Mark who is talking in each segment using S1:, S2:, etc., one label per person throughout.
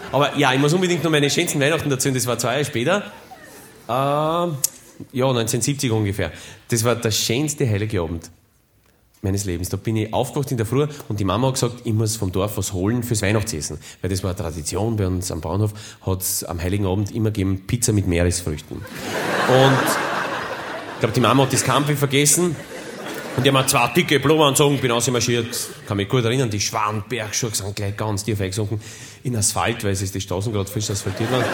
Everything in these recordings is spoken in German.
S1: Aber ja, ich muss unbedingt noch meine schönsten Weihnachten erzählen. Das war 2 Jahre später. Ja, 1970 ungefähr. Das war der schönste heilige Abend meines Lebens. Da bin ich aufgewacht in der Früh und die Mama hat gesagt, ich muss vom Dorf was holen fürs Weihnachtsessen. Weil das war eine Tradition bei uns am Bauernhof, hat es am Heiligen Abend immer gegeben Pizza mit Meeresfrüchten. Und ich glaube, die Mama hat das Kampf vergessen. Und die haben mir 2 dicke Blumenanzogen, bin rausmarschiert, kann mich gut erinnern, die schweren Bergschuhe sind gleich ganz tief eingesunken in Asphalt, weil es ist die Straßen gerade frisch asphaltiert waren.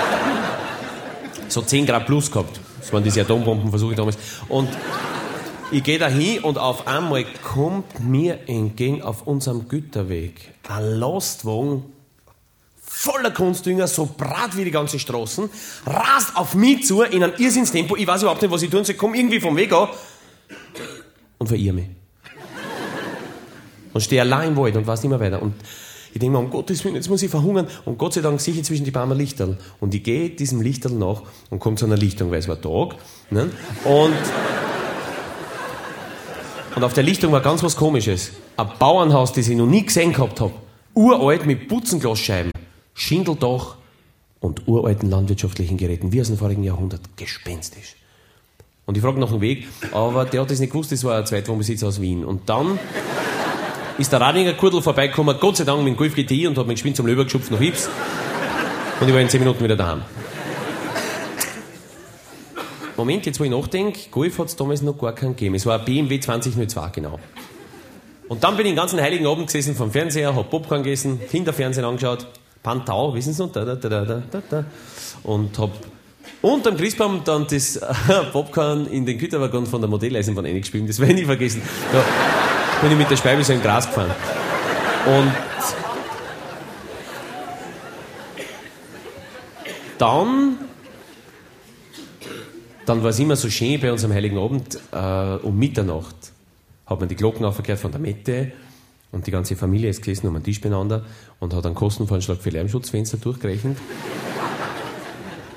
S1: So 10 Grad plus gehabt. Das waren diese Atombombenversuche damals. Und ich gehe da hin und auf einmal kommt mir entgegen auf unserem Güterweg ein Lastwagen voller Kunstdünger, so brat wie die ganze Straßen, rast auf mich zu in einem Irrsinnstempo. Ich weiß überhaupt nicht, was ich tun soll. Ich komme irgendwie vom Weg an und verirre mich. Und stehe allein im Wald und weiß nicht mehr weiter. Und ich denke mir, um Gottes Willen, jetzt muss ich verhungern. Und Gott sei Dank sehe ich zwischen die Bäume ein Lichterl. Und ich gehe diesem Lichterl nach und komme zu einer Lichtung, weil es war Tag. Ne? Und auf der Lichtung war ganz was Komisches. Ein Bauernhaus, das ich noch nie gesehen gehabt habe. Uralt mit Putzenglasscheiben, Schindeldach und uralten landwirtschaftlichen Geräten, wie aus dem vorigen Jahrhundert. Gespenstisch. Und ich frage nach dem Weg, aber der hat das nicht gewusst, das war ein Zweitwohnbesitzer aus Wien. Und dann ist der Radinger Kurdel vorbeigekommen, Gott sei Dank mit dem Golf GTI und hat mich geschwind zum Löber geschupft nach Ips. Und ich war in 10 Minuten wieder daheim. Moment, jetzt wo ich nachdenke, Golf hat es damals noch gar keinen gegeben. Es war ein BMW 2002, genau. Und dann bin ich den ganzen heiligen Abend gesessen vom Fernseher, hab Popcorn gegessen, Kinderfernsehen angeschaut, Pantau, wissen Sie noch? Und hab unterm Christbaum dann das Popcorn in den Güterwaggon von der Modelleisenbahn eingespielt. Das werde ich nie vergessen. Da bin ich mit der Scheibe so im Gras gefahren. Und dann war es immer so schön bei uns am Heiligen Abend, um Mitternacht hat man die Glocken aufgehört von der Mette und die ganze Familie ist gesessen um einen Tisch beieinander und hat einen Kostenvoranschlag für Lärmschutzfenster durchgerechnet.